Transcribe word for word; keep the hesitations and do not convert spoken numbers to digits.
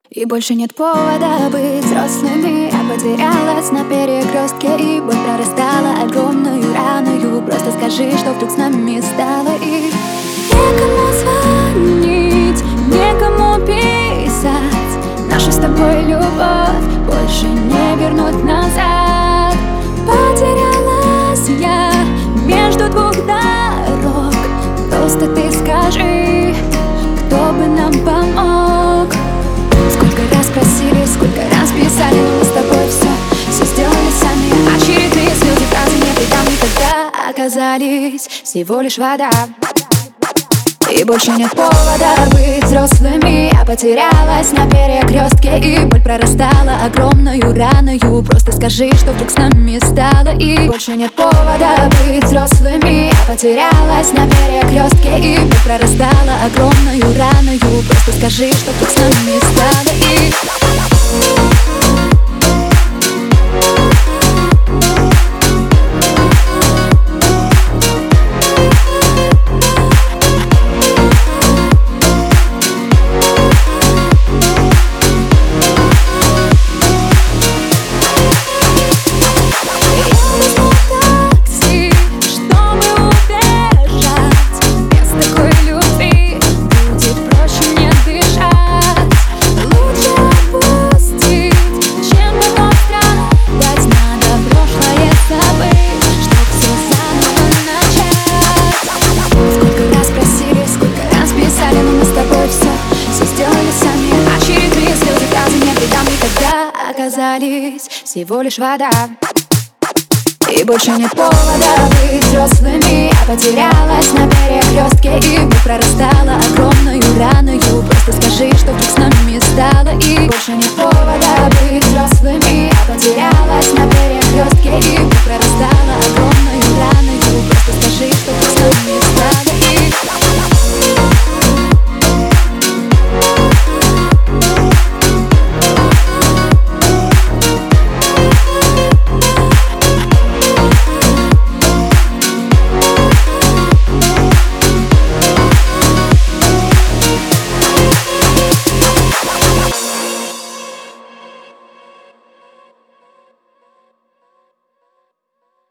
И больше нет повода быть взрослыми. Я потерялась на перекрестке, и боль прорастала огромную раною. Просто скажи, что вдруг с нами стало. И некому звонить, некому писать. Нашу с тобой любовь больше не вернуть назад. Потерялась я между двух дорог. Просто ты скажи, кто бы нам помог. Сколько раз просили, сколько раз писали, но мы с тобой все, все сделали сами. Очередные слезы, фразы не предам никогда оказались всего лишь вода. И больше нет повода быть взрослыми. Я потерялась на перекрестке, и боль прорастала огромную раною. Просто скажи, что вдруг с нами стало. И больше нет повода быть взрослыми. Я потерялась на перекрестке, и боль прорастала огромную раною. Просто скажи, что вдруг с нами стало. И оказались всего лишь вода. И больше нет повода быть взрослыми. Я потерялась на перекрестке, и боль прорастала огромную раною. Просто скажи, что вдруг с нами стало. И больше нет повода